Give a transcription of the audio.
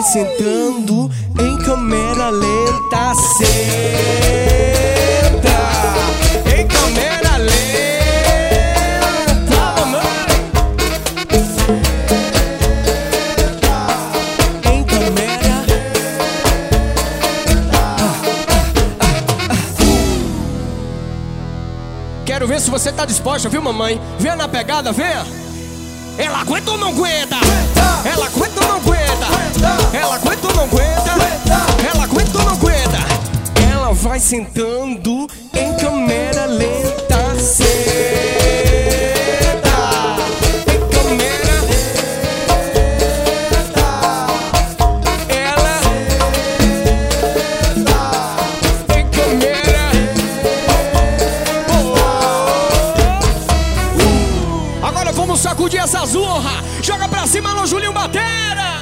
vai sentando em câmera lenta. Senta em câmera lenta, mamãe. Em câmera. Quero ver se você tá disposta, viu, mamãe? Venha na pegada, venha. Ela aguenta ou não aguenta? Ela aguenta ou não aguenta? Ela aguenta ou não aguenta? Ela aguenta ou não aguenta? Ela vai sentando em câmera lenta. Senta em câmera lenta. Ela em câmera. Agora vamos sacudir essa zorra. Joga pra cima, alô, Julinho Batera.